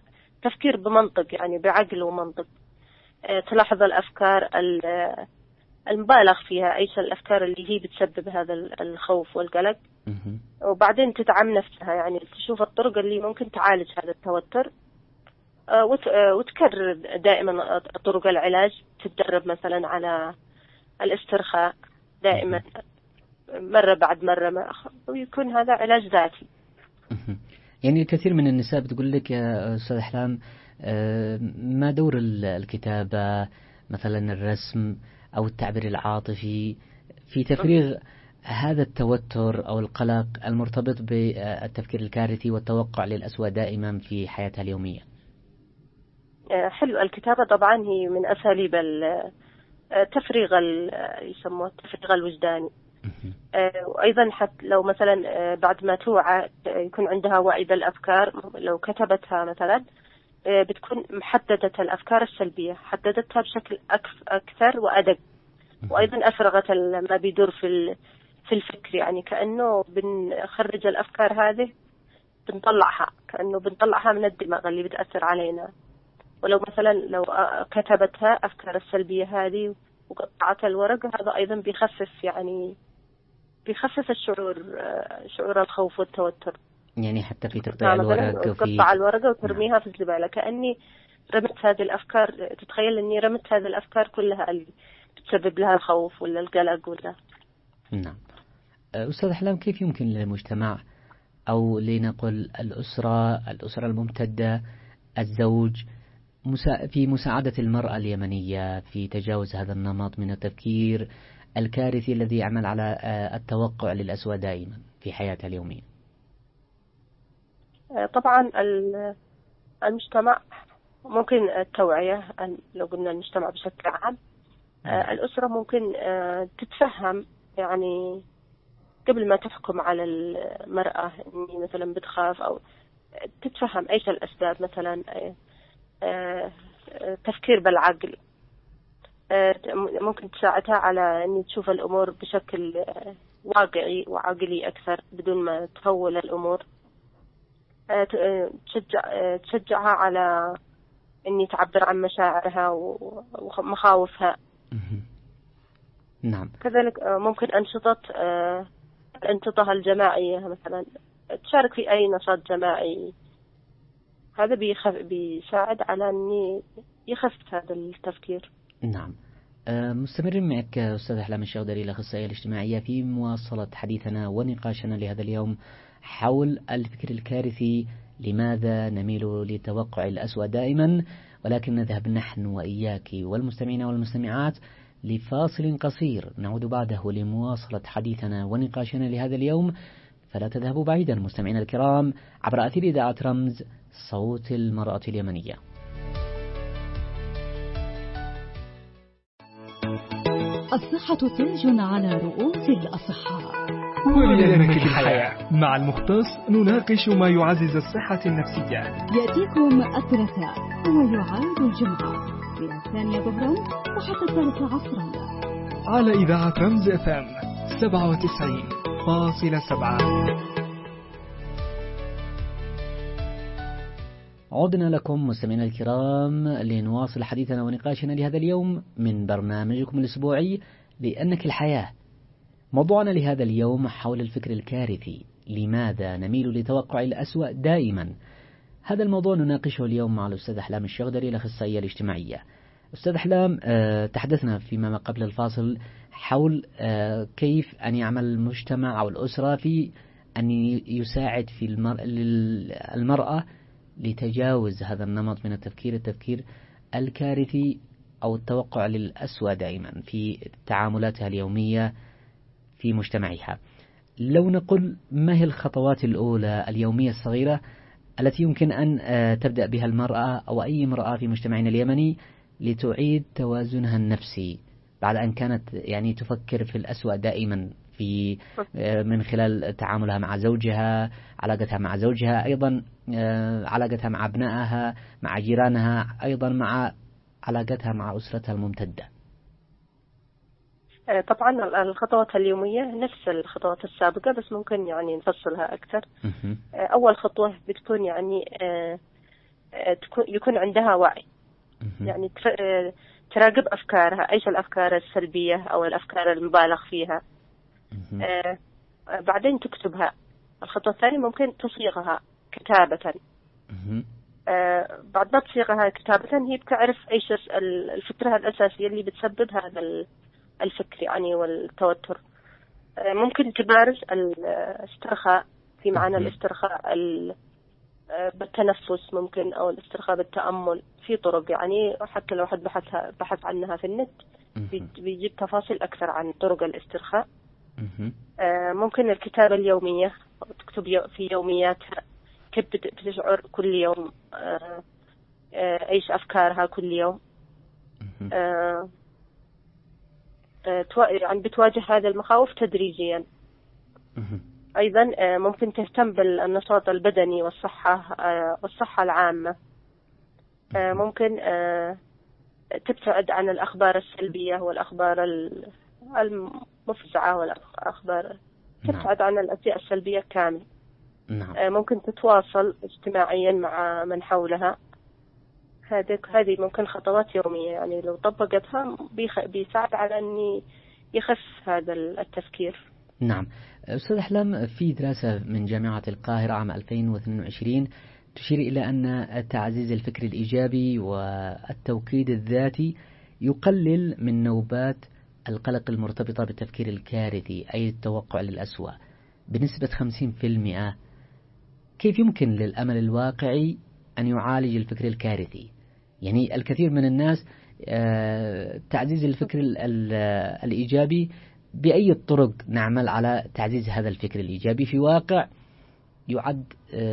تفكير بمنطق، يعني بعقل ومنطق. تلاحظ الأفكار المبالغ فيها، ايش الافكار اللي هي بتسبب هذا الخوف والقلق، وبعدين تدعم نفسها، يعني تشوف الطرق اللي ممكن تعالج هذا التوتر، وتكرر دائما طرق العلاج، تتدرب مثلا على الاسترخاء دائما مرة بعد مرة، ويكون هذا علاج ذاتي. يعني الكثير من النساء بتقول لك يا أستاذ أحلام ما دور الكتابة مثلا، الرسم أو التعبير العاطفي في تفريغ هذا التوتر أو القلق المرتبط بالتفكير الكارثي والتوقع للأسوأ دائما في حياتها اليومية؟ حلو. الكتابة طبعا هي من أساليب تفريغ يسموه التفريغ الوجداني. وأيضا حتى لو مثلا بعد ما توعى يكون عندها وعي بالأفكار، لو كتبتها مثلا بتكون محددة الأفكار السلبية، حددتها بشكل أكثر وأدق، وأيضا أفرغت ما بيدور في في الفكر، يعني كأنه بنخرج الأفكار هذه بنطلعها، كأنه بنطلعها من الدماغ اللي بتأثر علينا. ولو مثلا لو كتبتها أفكار السلبية هذه وقطعت الورقة، هذا أيضا بيخفف يعني بيخفف الشعور، شعور الخوف والتوتر. يعني حتى في تقطيع الورق وفي تقطع الورقة وترميها في الزبالة، كأني رمت هذه الأفكار، تتخيل أني رمت هذه الأفكار كلها اللي بتسبب لها الخوف ولا القلق ولا. نعم. أستاذ أحلام، كيف يمكن للمجتمع أو لنقل الأسرة الأسرة الممتدة، الزوج، في مساعدة المرأة اليمنية في تجاوز هذا النمط من التفكير الكارثي الذي يعمل على التوقع للأسوأ دائما في حياتها اليومية؟ طبعا المجتمع ممكن التوعية، لو قلنا المجتمع بشكل عام، الأسرة ممكن تتفهم، يعني قبل ما تحكم على المرأة إني مثلا بتخاف، أو تتفهم إيش الأسباب، مثلا تفكير بالعقل، ممكن تساعدها على أن تشوف الأمور بشكل واقعي وعقلي أكثر بدون ما تهول الأمور، تشجع تشجعها على أن تعبر عن مشاعرها ومخاوفها. نعم. كذلك ممكن أنشطة الأنشطة الجماعية، مثلا تشارك في أي نشاط جماعي، هذا بيخف بيساعد على أن يخفف هذا التفكير. نعم. مستمرين معك أستاذ أحلام الشغدري، الأخصائية الاجتماعية، في مواصلة حديثنا ونقاشنا لهذا اليوم حول الفكر الكارثي، لماذا نميل لتوقع الأسوأ دائما. ولكن نذهب نحن وإياك والمستمعين والمستمعات لفاصل قصير، نعود بعده لمواصلة حديثنا ونقاشنا لهذا اليوم، فلا تذهبوا بعيدا مستمعينا الكرام عبر أثير إذاعة رمز صوت المرأة اليمنية. الصحة تاج على رؤوس الأصحاء، ولينك الحياة. مع المختص نناقش ما يعزز الصحة النفسية. يأتيكم الثلاثاء ويعاد الجمعة من الثانية ظهرا وحتى الثالثة عصرا على إذاعة رمز اف ام سبعة وتسعين فاصلة سبعة. عدنا لكم مستمعينا الكرام لنواصل حديثنا ونقاشنا لهذا اليوم من برنامجكم الأسبوعي لأنك الحياة. موضوعنا لهذا اليوم حول الفكر الكارثي، لماذا نميل لتوقع الأسوأ دائما. هذا الموضوع نناقشه اليوم مع الأستاذ أحلام الشغدري، الأخصائية الاجتماعية. أستاذ أحلام، تحدثنا فيما قبل الفاصل حول كيف أن يعمل المجتمع أو الأسرة في أن يساعد في المرأة لتجاوز هذا النمط من التفكير التفكير الكارثي أو التوقع للأسوأ دائما في تعاملاتها اليومية في مجتمعها. لو نقول ما هي الخطوات الأولى اليومية الصغيرة التي يمكن أن تبدأ بها المرأة أو أي امرأة في مجتمعنا اليمني لتعيد توازنها النفسي بعد أن كانت يعني تفكر في الأسوأ دائما في من خلال تعاملها مع زوجها، علاقتها مع زوجها، أيضا علاقتها مع أبنائها، مع جيرانها، أيضا مع علاقتها مع أسرتها الممتدة؟ طبعا الخطوات اليومية نفس الخطوات السابقة، بس ممكن يعني نفصلها أكثر. أول خطوة بتكون يعني يكون عندها وعي، يعني تراقب أفكارها، إيش الأفكار السلبية أو الأفكار المبالغ فيها. آه بعدين تكتبها. الخطوة الثانية ممكن تصيغها كتابة. آه بعد ما تصيغها كتابة هي بتعرف إيش الفكرة الأساسية اللي بتسبب هذا الفكر يعني والتوتر. آه ممكن تمارس الاسترخاء، في معنى الاسترخاء بالتنفس ممكن، أو الاسترخاء بالتأمل. في طرق يعني حتى لو حد بحث بحث عنها في النت بيجيب تفاصيل أكثر عن طرق الاسترخاء. آه ممكن الكتابة اليومية، تكتب في يومياتها كيف بتشعر كل يوم، آه آه إيش أفكارها كل يوم. آه آه يعني بتواجه هذه المخاوف تدريجيا. أيضا آه ممكن تهتم بالنشاط البدني والصحة آه والصحة العامة. آه ممكن آه تبتعد عن الأخبار السلبية والأخبار المفزعة والأخبار، تبتعد عن الأشياء السلبية كامل. نعم. ممكن تتواصل اجتماعيا مع من حولها. هذه هذه ممكن خطوات يومية، يعني لو طبقتها بيساعد على أن يخف هذا التفكير. نعم. أستاذ أحلام، في دراسة من جامعة القاهرة عام ألفين واثنين وعشرين تشير إلى أن تعزيز الفكر الإيجابي والتوكيد الذاتي يقلل من نوبات القلق المرتبطة بالتفكير الكارثي، أي التوقع للأسوأ، بنسبة خمسين بالمئة. كيف يمكن للأمل الواقعي أن يعالج الفكر الكارثي؟ يعني الكثير من الناس تعزيز الفكر الإيجابي، بأي الطرق نعمل على تعزيز هذا الفكر الإيجابي في واقع يعد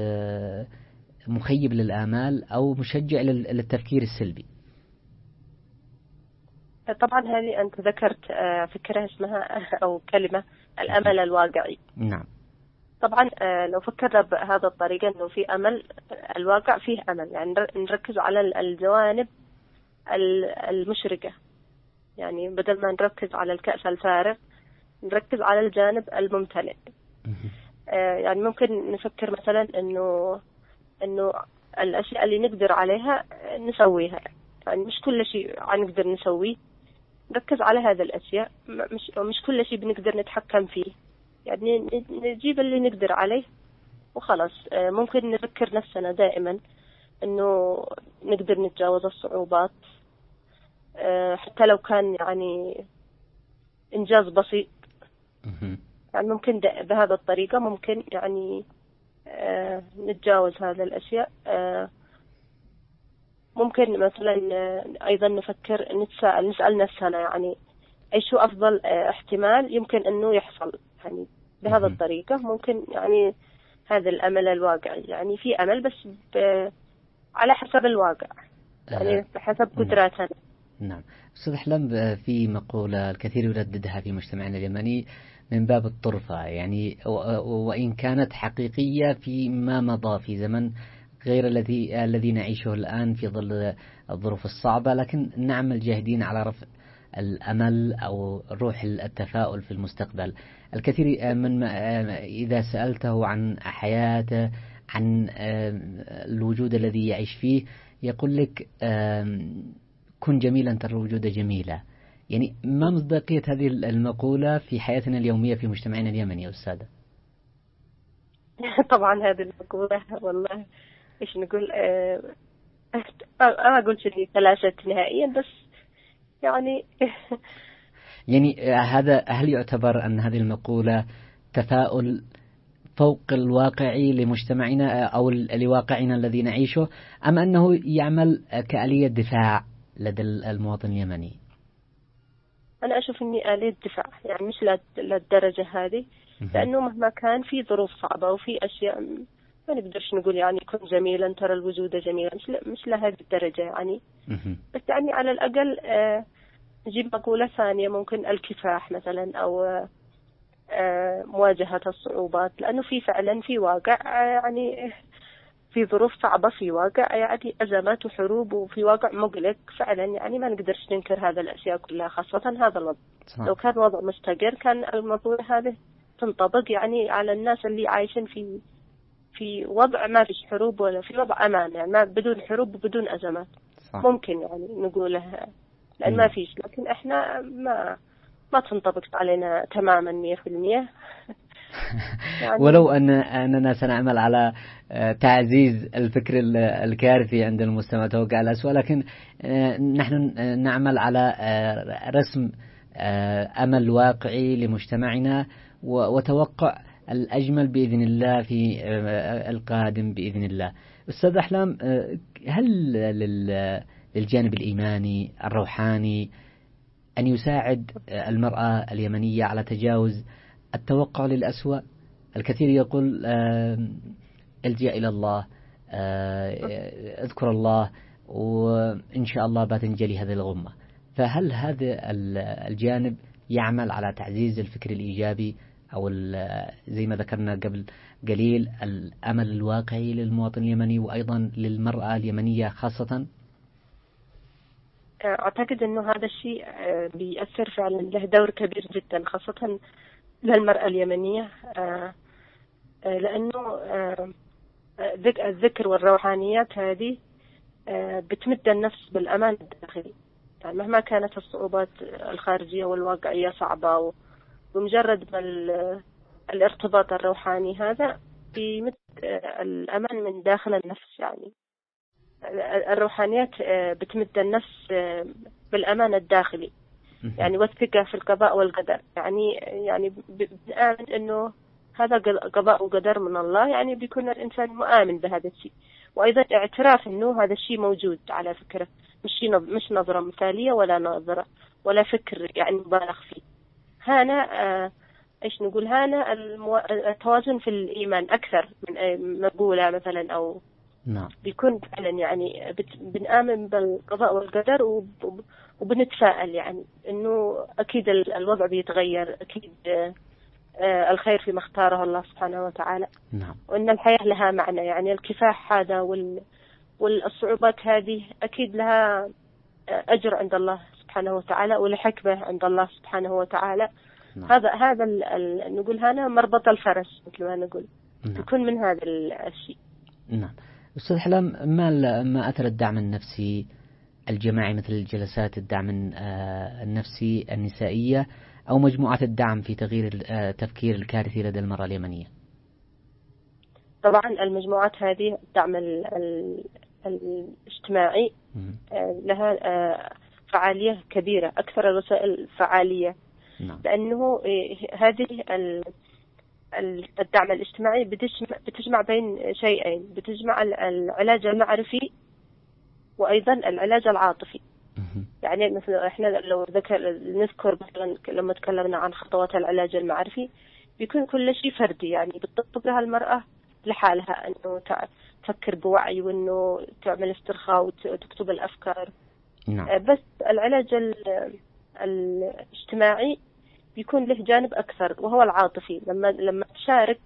مخيب للآمال أو مشجع للتفكير السلبي؟ طبعا هذه أنت ذكرت فكرة اسمها أو كلمة الأمل الواقعي. نعم. طبعا لو فكرنا بهذا الطريقة أنه في أمل، الواقع فيه أمل، يعني نركز على الجوانب المشرقة، يعني بدل ما نركز على الكأس الفارغ نركز على الجانب الممتلئ. يعني ممكن نفكر مثلا أنه أنه الأشياء اللي نقدر عليها نسويها، يعني مش كل شيء نقدر نسويه، نركز على هذا الأشياء. مش مش كل شيء بنقدر نتحكم فيه، يعني نجيب اللي نقدر عليه وخلاص. ممكن نفكر نفسنا دائما أنه نقدر نتجاوز الصعوبات، حتى لو كان يعني إنجاز بسيط. يعني ممكن بهذا الطريقة ممكن يعني نتجاوز هذه الأشياء. ممكن مثلا أيضا نفكر نتساءل نسأل نفسنا يعني أي شو أفضل احتمال يمكن أنه يحصل. يعني بهذا الطريقة ممكن يعني هذا الأمل الواقعي، يعني في أمل بس على حسب الواقع، يعني بحسب قدراتنا. نعم. أستاذ أحلام، في مقولة الكثير يرددها في مجتمعنا اليمني من باب الطرفة، يعني وإن كانت حقيقية فيما مضى في زمن غير الذي الذي نعيشه الآن في ظل الظروف الصعبة، لكن نعمل جاهدين على رفع الأمل أو روح التفاؤل في المستقبل. الكثير من إذا سألته عن حياته، عن الوجود الذي يعيش فيه، يقول لك كن جميلا ترى الوجود جميلة. يعني ما مصداقية هذه المقولة في حياتنا اليومية في مجتمعنا اليمني يا أستاذة؟ طبعا هذه المقولة والله إيش نقول، أه أنا أقول شيء تلاشت نهائيا، بس يعني يعني هذا هل يعتبر أن هذه المقولة تفاؤل فوق الواقعي لمجتمعنا أو لواقعنا الذي نعيشه، أم أنه يعمل كآلية دفاع لدى المواطن اليمني؟ أنا أشوف إني آلية دفاع، يعني مش للدرجة هذه، لأنه مهما كان في ظروف صعبة وفي أشياء ما نقدرش نقول يعني كن جميلا ترى الوجود جميلا، مش مش لهذه الدرجة يعني. بس يعني على الأقل آه نجيب مقولة ثانية، ممكن الكفاح مثلا، أو آه مواجهة الصعوبات، لأنه في فعلا في واقع آه يعني في ظروف صعبة، في واقع يعني أزمات وحروب، وفي واقع مقلق فعلا، يعني ما نقدرش ننكر هذا الأشياء كلها، خاصة هذا الوضع. لو كان وضع مستقر كان الموضوع هذا تنطبق يعني على الناس اللي عايشين في في وضع ما فيش حروب ولا في وضع أمان، يعني ما بدون حروب وبدون أزمات. صح. ممكن يعني نقولها لأن ما فيش. لكن إحنا ما ما تنطبق علينا تماما مية في المية. يعني ولو أن أننا سنعمل على تعزيز الفكر الكارثي عند المجتمع توقع الأسوأ، لكن نحن نعمل على رسم أمل واقعي لمجتمعنا وتوقع الأجمل بإذن الله في القادم بإذن الله. أستاذ أحلام، هل للجانب الإيماني الروحاني أن يساعد المرأة اليمنية على تجاوز التوقع للأسوأ؟ الكثير يقول الجأ إلى الله، اذكر الله، وإن شاء الله بتنجلي هذه الغمة. فهل هذا الجانب يعمل على تعزيز الفكر الإيجابي أو زي ما ذكرنا قبل قليل الأمل الواقعي للمواطن اليمني وأيضا للمرأة اليمنية خاصة؟ أعتقد أنه هذا الشيء بيأثر فعلا، له دور كبير جدا خاصة للمرأة اليمنية، لأنه الذكر والروحانيات هذه بتمد النفس بالأمان الداخلي. يعني مهما كانت الصعوبات الخارجية والواقعية صعبة، بمجرد ما الارتباط الروحاني هذا بيمد الأمان من داخل النفس. يعني الروحانيات بتمد النفس بالأمان الداخلي، يعني والثقة في القضاء والقدر. يعني يعني بنآمن إنه هذا قضاء وقدر من الله، يعني بيكون الإنسان مؤمن بهذا الشيء، وأيضا اعتراف إنه هذا الشيء موجود على فكرة، مش مش نظرة مثالية ولا نظرة ولا فكر يعني مبالغ فيه. هنا آه إيش نقول، هنا المو... التوازن في الإيمان أكثر من مقولة مثلا، أو نعم بيكون فعلا يعني بت... بنآمن بالقضاء والقدر وب... وبنتفائل، يعني إنه أكيد الوضع بيتغير، أكيد آه الخير فيما اختاره الله سبحانه وتعالى. نعم. وإن الحياة لها معنى، يعني الكفاح هذا وال... والصعوبات هذه أكيد لها أجر عند الله سبحانه وتعالى ولحكمة عند الله سبحانه وتعالى. نعم. هذا هذا ال... ال... نقول هنا مربط الفرس مثل ما نقول. نعم. يكون من هذا الشيء. نعم. أستاذ أحلام، ما ما أثر الدعم النفسي الجماعي مثل جلسات الدعم النفسي النسائية أو مجموعات الدعم في تغيير التفكير الكارثي لدى المرأة اليمنية؟ طبعا المجموعات هذه الدعم ال ال الاجتماعي لها فعالية كبيرة، أكثر الوسائل فعالية. نعم. لأنه هذه الدعم الاجتماعي بتجمع, بتجمع بين شيئين، بتجمع العلاج المعرفي وأيضا العلاج العاطفي. يعني مثلا احنا لو ذكر نذكر مثلا لما تكلمنا عن خطوات العلاج المعرفي، بيكون كل شيء فردي، يعني بتطبقها المرأة لحالها، انه تفكر بوعي وانه تعمل استرخاء وتكتب الافكار. نعم. بس العلاج الاجتماعي بيكون له جانب اكثر وهو العاطفي، لما لما تشارك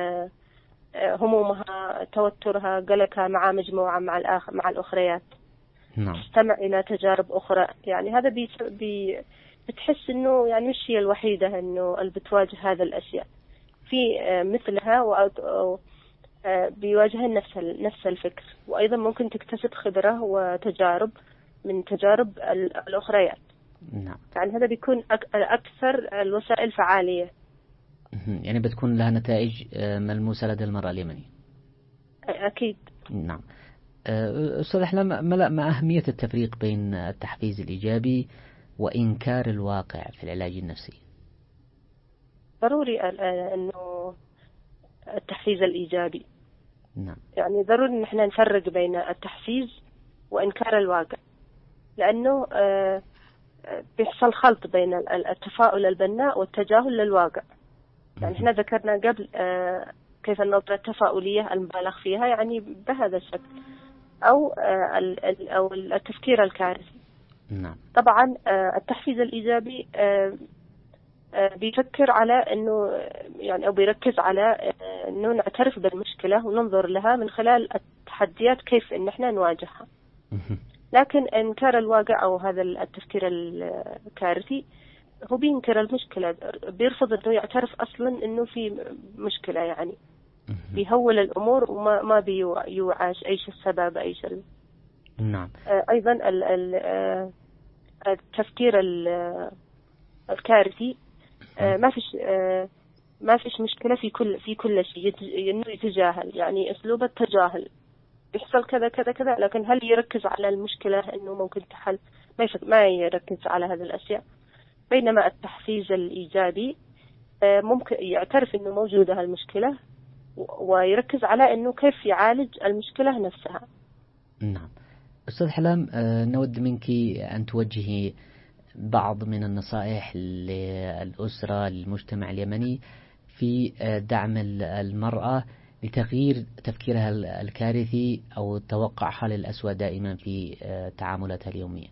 همومها، توترها، قلقها مع مجموعة مع الآخر مع الأخريات. نعم. تستمع إلى تجارب أخرى، يعني هذا بي بي بتحس إنه يعني مش هي الوحيدة إنه اللي بتواجه هذا الأشياء، في مثلها و بيواجهها نفس نفس الفكر، وأيضا ممكن تكتسب خبرة وتجارب من تجارب الأخريات. نعم. يعني هذا بيكون أكثر الوسائل فعالية، يعني بتكون لها نتائج ملموسة لدى المرأة اليمنية. أكيد. نعم. أستاذ أحلام، ما أهمية التفريق بين التحفيز الإيجابي وإنكار الواقع في العلاج النفسي؟ ضروري أنه التحفيز الإيجابي. نعم. يعني ضروري أن احنا نفرق بين التحفيز وإنكار الواقع، لأنه بيحصل خلط بين التفاؤل البناء والتجاهل للواقع. يعني احنا ذكرنا قبل كيف النظرة التفاؤلية المبالغ فيها، يعني بهذا الشكل، أو أو التفكير الكارثي. نعم. طبعا التحفيز الإيجابي بيفكر على إنه يعني أو بيركز على إنه نعترف بالمشكلة وننظر لها من خلال التحديات كيف إن إحنا نواجهها. لكن إنكار الواقع أو هذا التفكير الكارثي هو بينكر المشكلة، بيرفض إنه يعترف أصلا إنه في مشكلة، يعني بيهول الأمور وما ما بيوعاش أيش السبب أيش ال... نعم. أيضا ال ال التفكير الكارثي ما فيش ما فيش مشكلة في كل في كل شيء، إنه يتجاهل، يعني أسلوب التجاهل، يحصل كذا كذا كذا، لكن هل يركز على المشكلة إنه ممكن تحل؟ ما ما يركز على هذه الأشياء. بينما التحفيز الإيجابي ممكن يعترف إنه موجودة هالمشكلة ويركز على إنه كيف يعالج المشكلة نفسها. نعم. أستاذ حلام، نود منك أن توجهي بعض من النصائح للأسرة للمجتمع اليمني في دعم المرأة لتغيير تفكيرها الكارثي أو توقعها للأسوأ دائما في تعاملاتها اليومية.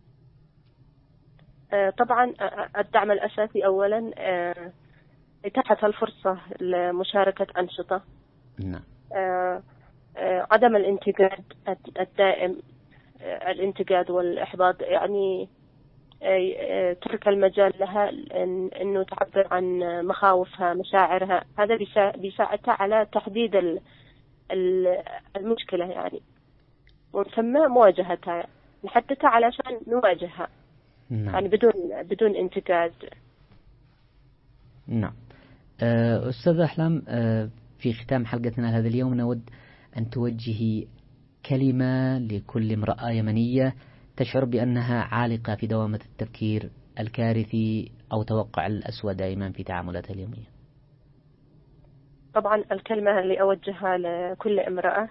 طبعا الدعم الأساسي أولا إتاحة الفرصة لمشاركة أنشطة. نعم. عدم الانتقاد الدائم، الانتقاد والإحباط، يعني ترك المجال لها إنه تعبر عن مخاوفها مشاعرها، هذا بيساعدها على تحديد المشكلة يعني، ومن ثم مواجهتها، نحددها علشان نواجهها. نعم. يعني بدون بدون انتقاد. نعم. أستاذ أحلام، في ختام حلقتنا هذا اليوم نود أن توجهي كلمة لكل امرأة يمنية تشعر بأنها عالقة في دوامة التفكير الكارثي أو توقع الأسوأ دائما في تعاملاتها اليومية. طبعا الكلمة اللي أوجهها لكل امرأة،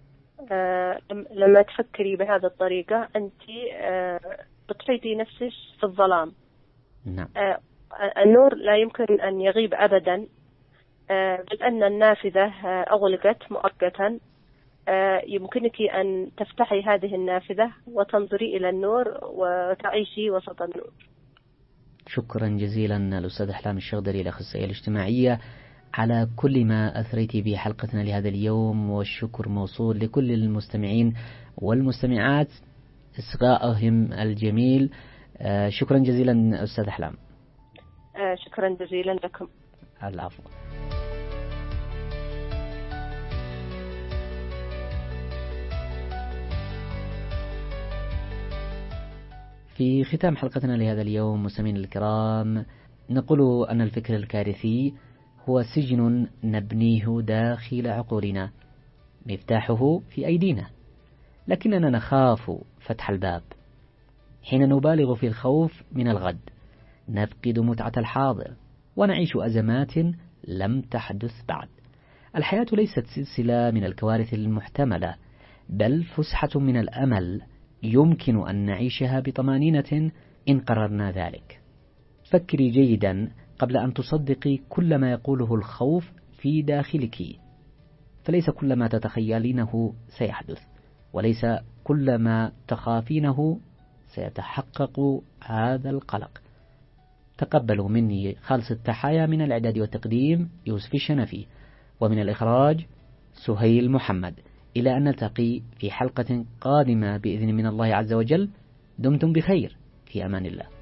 لما تفكري بهذه الطريقة أنت بتحيطي نفسك في الظلام. نعم. النور لا يمكن أن يغيب أبدا، بل أن النافذة أغلقت مؤقتا، يمكنك أن تفتحي هذه النافذة وتنظري إلى النور وتعيشي وسط النور. شكرا جزيلا الأستاذ أحلام الشغدري، الأخصائية الاجتماعية، على كل ما أثريتي به حلقتنا لهذا اليوم، والشكر موصول لكل المستمعين والمستمعات إصغائهم الجميل. شكرا جزيلا أستاذ أحلام. شكرا جزيلا لكم. العفو. في ختام حلقتنا لهذا اليوم مستمعينا الكرام، نقول أن الفكر الكارثي هو سجن نبنيه داخل عقولنا، مفتاحه في أيدينا، لكننا نخاف فتح الباب. حين نبالغ في الخوف من الغد نفقد متعة الحاضر ونعيش أزمات لم تحدث بعد. الحياة ليست سلسلة من الكوارث المحتملة، بل فسحة من الأمل يمكن أن نعيشها بطمأنينة إن قررنا ذلك. فكري جيدا قبل أن تصدقي كل ما يقوله الخوف في داخلك، فليس كل ما تتخيلينه سيحدث، وليس كل ما تخافينه سيتحقق هذا القلق. تقبلوا مني خالص التحايا من الإعداد والتقديم يوسف الشنفي، ومن الإخراج سهيل محمد. إلى أن نلتقي في حلقة قادمة بإذن من الله عز وجل، دمتم بخير، في أمان الله.